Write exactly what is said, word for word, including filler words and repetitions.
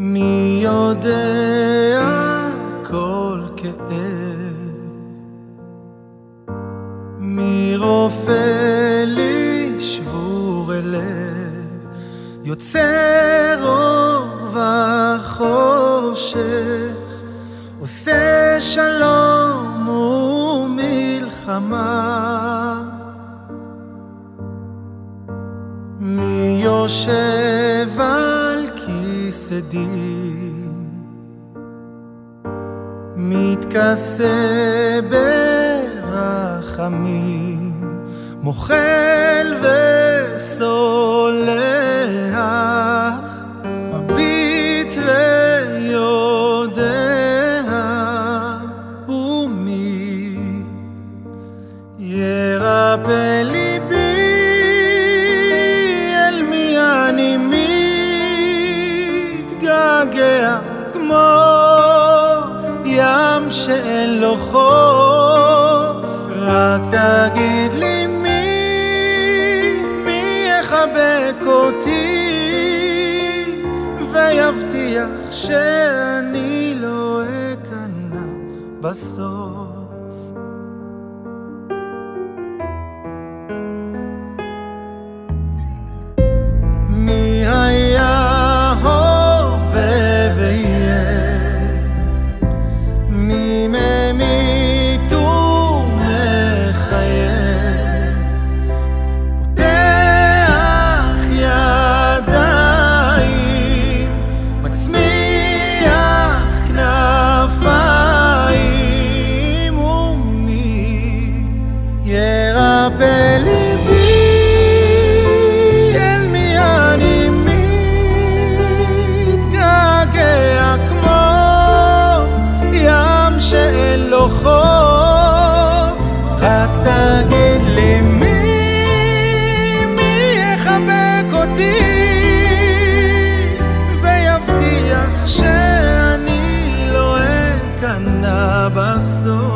מי יודע כל כאב, מי רופא לי שבור הלב, יוצר אור וחושך, עושה שלום ומלחמה. מי יושב על כיסא דין, מתכסה ברחמים, מוחל וסולח, מביט ויודע, ומי ירפא ליבי, אל מי אני מתגעגע, כמו ים שאין לו חוף. רק תגיד לי מי, מי יחבק אותי ויבטיח שאני לא אכנע בסוף. מי היה הווה ויהיה, מי ממית ומחיה, פותח ידיים, מצמיח כנפיים, ומי ירפא ליבי, אל מי אני מתגעגע, כמו ים שאין לו חוף. רק תגיד לי מי, מי יחבק אותי ויבטיח שאני לא אכנע בסוף.